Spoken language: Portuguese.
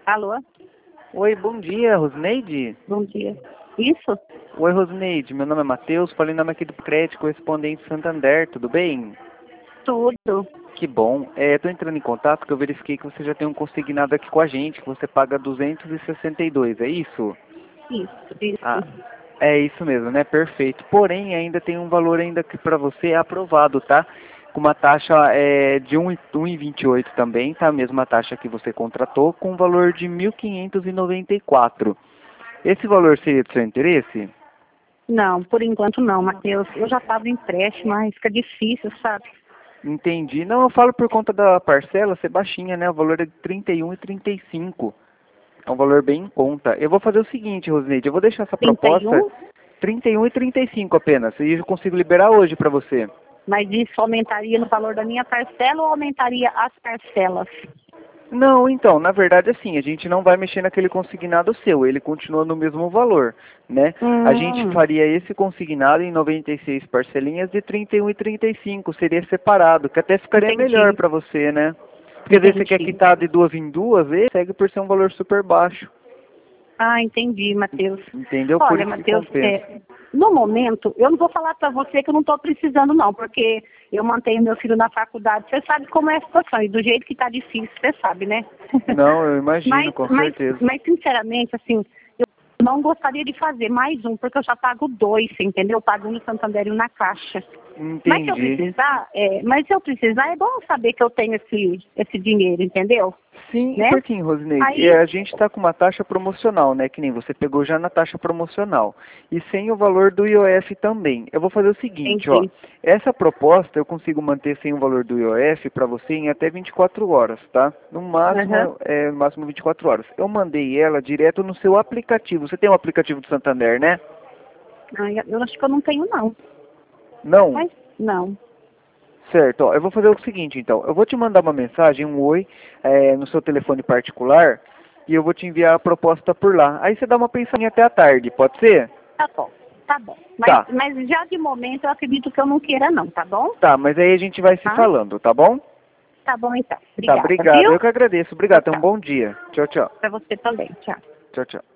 Alô? Oi, bom dia, Rosneide? Bom dia. Isso? Oi, Rosneide, meu nome é Matheus, falei em nome aqui do Crédito Correspondente Santander, tudo bem? Tudo. Que bom. Tô entrando em contato porque eu verifiquei que você já tem um consignado aqui com a gente, que você paga 262, é isso? Isso. Ah, é isso mesmo, né? Perfeito. Porém, ainda tem um valor ainda que para você é aprovado, tá? Com uma taxa de 1,28 também, tá? A mesma taxa que você contratou, com um valor de 1.594. Esse valor seria do seu interesse? Não, por enquanto não, Matheus. Eu já estava em empréstimo, mas fica difícil, sabe? Entendi. Não, eu falo por conta da parcela ser baixinha, né? O valor é de 31,35. É um valor bem em conta. Eu vou fazer o seguinte, Rosneide, eu vou deixar essa proposta 31? 31,35 apenas. E eu consigo liberar hoje para você. Mas isso aumentaria no valor da minha parcela ou aumentaria as parcelas? Não, então, na verdade, assim, a gente não vai mexer naquele consignado seu, ele continua no mesmo valor, né? A gente Hum, faria esse consignado em 96 parcelinhas de 31,35, seria separado, que até ficaria melhor entendi, para você, né? Porque às vezes você quer entendi. quitar de duas em duas, e segue por ser um valor super baixo, Ah, entendi, Matheus. entendeu? Por Olha, isso que Matheus, compensa. no momento, eu não vou falar para você que eu não estou precisando, não, porque eu mantenho meu filho na faculdade. Você sabe como é a situação, e do jeito que está difícil, você sabe, né? Não, eu imagino, mas, com mas, certeza. mas, sinceramente, assim, eu não gostaria de fazer mais um, porque eu já pago dois, você entendeu? Eu pago um no Santander e um na Caixa. Mas Entendi. se eu precisar, é bom saber que eu tenho esse dinheiro, entendeu? Sim, e Né? por quê, Rosineide? Aí, A gente está com uma taxa promocional, né? Que nem você pegou já na taxa promocional. E sem o valor do IOF também. Eu vou fazer o seguinte, ó. entendi. Essa proposta eu consigo manter sem o valor do IOF para você em até 24 horas, tá? Aham. No máximo 24 horas. Eu mandei ela direto no seu aplicativo. Você tem um aplicativo do Santander, né? Ai, eu acho que eu não tenho, não. Não? Mas, não. Certo, ó, eu vou fazer o seguinte então, eu vou te mandar uma mensagem, um oi, no seu telefone particular, e eu vou te enviar a proposta por lá. Aí você dá uma pensadinha até a tarde, pode ser? Tá bom, tá bom. Tá, Mas já de momento eu acredito que eu não queira, não, tá bom? tá, mas aí a gente vai se Tá? falando, tá bom? Tá bom, então. Tá, Obrigada, obrigado, viu? eu que agradeço, Tchau, obrigado, tenha um tchau. bom dia. Tchau, tchau. Pra você também. Tchau. Tchau, tchau.